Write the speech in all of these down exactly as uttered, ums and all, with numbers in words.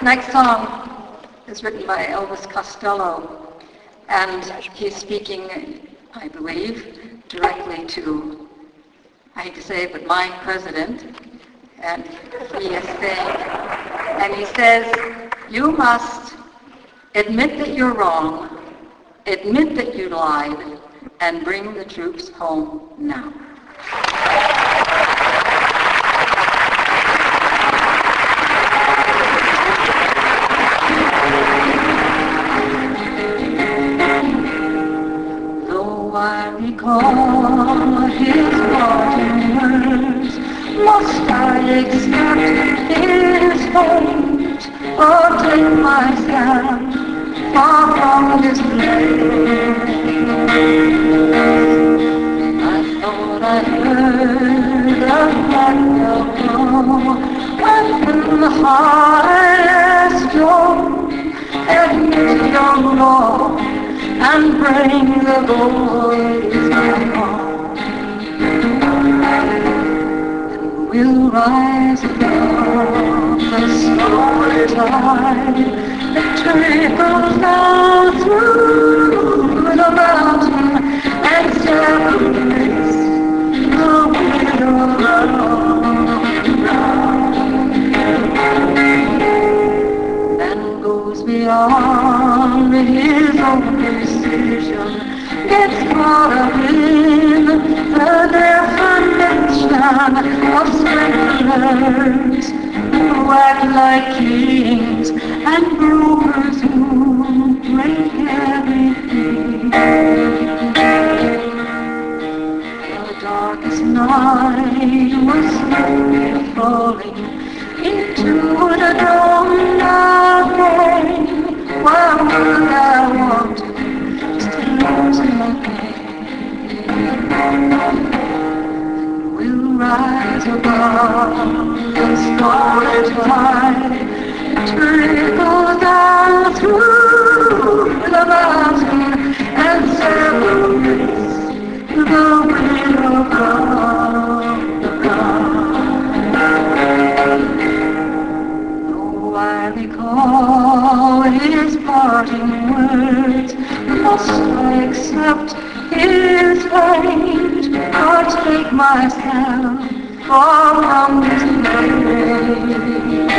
next song is written by Elvis Costello, and he's speaking, I believe, directly to, I hate to say it, but my president, and he is saying, and he says, you must admit that you're wrong, admit that you lied, and bring the troops home now. Though I recall his parting words, must I accept his fate, or take my stand far from this place? I thought I heard the black bell when the highest joy, admit your law and bring the boys back home. And we'll rise above the stormy tide that trickles down through the mountain and separates the widow from the bride, and goes beyond his own decision, gets caught up in the definition of swindlers who act like kings and brokers who break everything. The darkest night was slowly falling into the dawn of day. Why would I want just to lose my pain? We'll rise above the stormy tide, trickle down through the mountain and separates the widow from the bride. Though I recall his parting words, must I accept his fate, or take myself far from this place?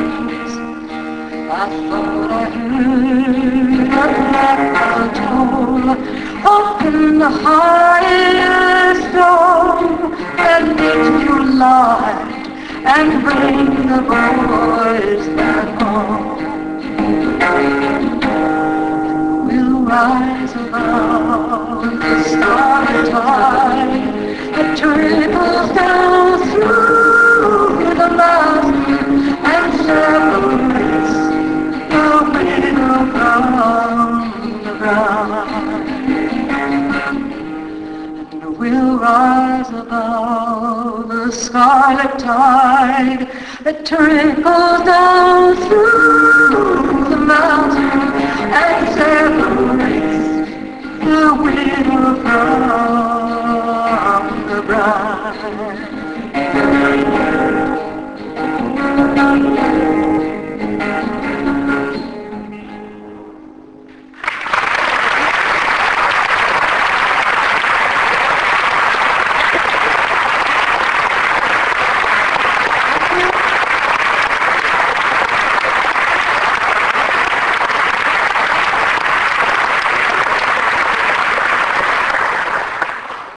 I thought I heard the blackbird toll up in the highest dome, admit you lied and bring the boys back home. We'll rise above the starry tide that trickles down through the mountain and separates the widow from the bride. And we'll rise above the scarlet tide that trickles down through the mountain and separates the widow from the bride.